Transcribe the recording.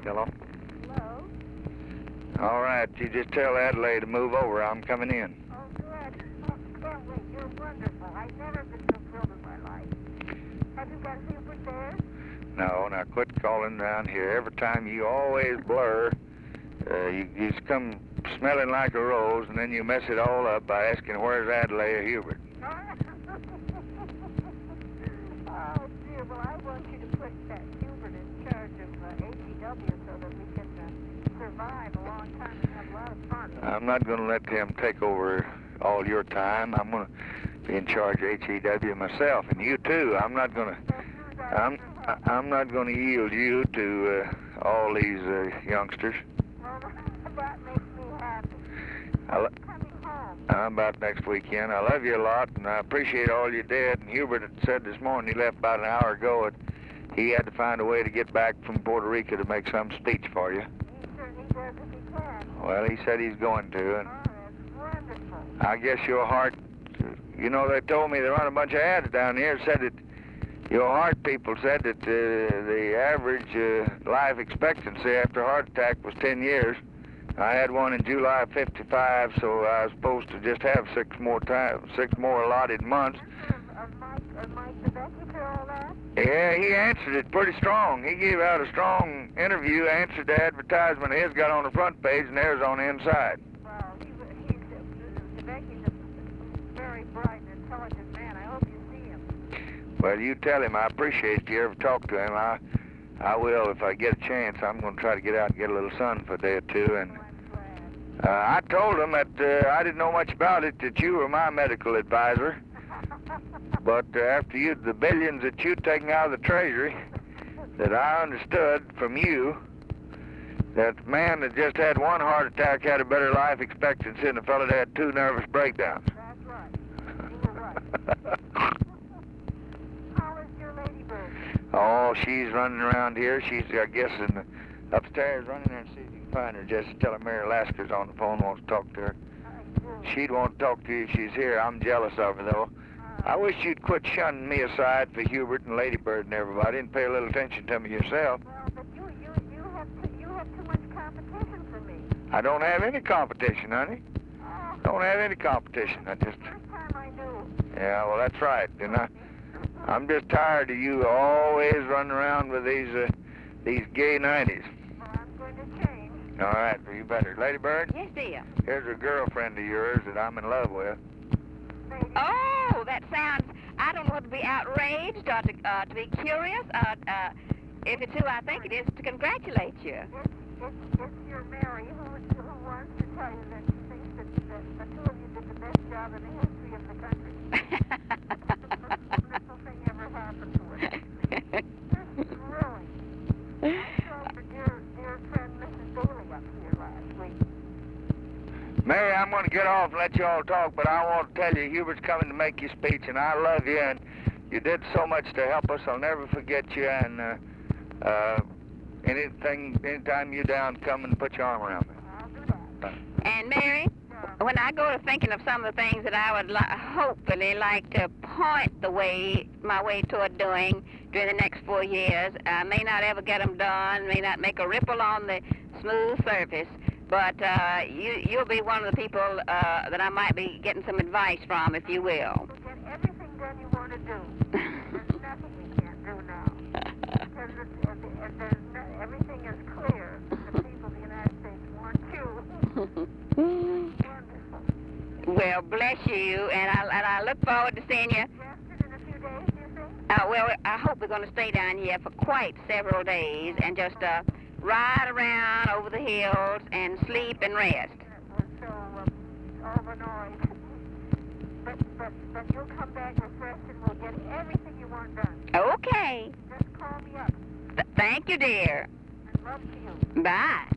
Hello? Hello? All right, you just tell Adelaide to move over. I'm coming in. Oh, good. Oh, can't wait. You're wonderful. I've never been so thrilled in my life. Have you got Hubert there? No, now quit calling around here. Every time you always blur. You just come smelling like a rose, and then you mess it all up by asking where's Adelaide or Hubert. Oh, dear. Well, I want you to put that Hubert in charge of HEW so that we can survive a long time and have a lot of fun. I'm not going to let him take over all your time. I'm going to be in charge of HEW myself, and you too. I'm not going to yield you to all these youngsters. Well, that makes me happy. Coming home. I'm about next weekend. I love you a lot, and I appreciate all you did. And Hubert had said this morning, he left about an hour ago, that he had to find a way to get back from Puerto Rico to make some speech for you. He certainly does if he can. Well, he said he's going to, and that's wonderful. I guess your heart, you know, they told me they run a bunch of ads down here, said that your heart people said that the average life expectancy after a heart attack was 10 years. I had one in July of 55, so I was supposed to just have six more allotted months. Mike Debicki for all that? Yeah, he answered it pretty strong. He gave out a strong interview, answered the advertisement his got on the front page, and theirs on the inside. Well, Debicki's a very bright and intelligent man. I hope you see him. Well, you tell him I appreciate if you ever talk to him. I will if I get a chance. I'm going to try to get out and get a little sun for a day or two. And I told him that I didn't know much about it, that you were my medical advisor. But after the billions that you'd taken out of the Treasury, that I understood from you that the man that just had one heart attack had a better life expectancy than the fellow that had two nervous breakdowns. That's right. You were right. How is your ladybird? Oh, she's running around here. She's, I guess, upstairs running there and see if you can find her. Just tell her Mary Lasker's on the phone, wants to talk to her. She'd want to talk to you if she's here. I'm jealous of her, though. I wish you'd quit shunning me aside for Hubert and Ladybird and everybody and pay a little attention to me yourself. Well, but you have too much competition for me. I don't have any competition, honey. Oh. Don't have any competition. I just... First time I knew. Yeah, well, that's right. And I'm just tired of you always running around with these gay 90s. Well, I'm going to change. All right, well, you better. Ladybird? Yes, dear. Here's a girlfriend of yours that I'm in love with. Oh, that sounds, I don't know whether to be outraged or to be curious. If it's who I think it is, to congratulate you. It's your Mary who wants to tell you that she thinks that the two of you did the best job in the history of the country. It's the most wonderful thing ever happened to us. Really. I saw your dear friend Mrs. Bailey up here last week. Mary, I'm going to get off and let you all talk, but I want to tell you, Hubert's coming to make your speech, and I love you, and you did so much to help us. I'll never forget you, and anytime you're down, come and put your arm around me. I'll do that. And Mary, when I go to thinking of some of the things that I would hopefully like to point my way toward doing during the next 4 years, I may not ever get them done, may not make a ripple on the smooth surface, but you'll be one of the people that I might be getting some advice from, if you will. We'll get everything done you want to do. There's nothing we can't do now. Because everything is clear. The people of the United States want you. Wonderful. Well, bless you, and I look forward to seeing you. Just in a few days, do you think? Well, I hope we're going to stay down here for quite several days and just ride around over the hills and sleep and rest. So, overnoyed. But you'll come back refreshed and we'll get everything you want done. Okay. Just call me up. Thank you, dear. And love to you. Bye.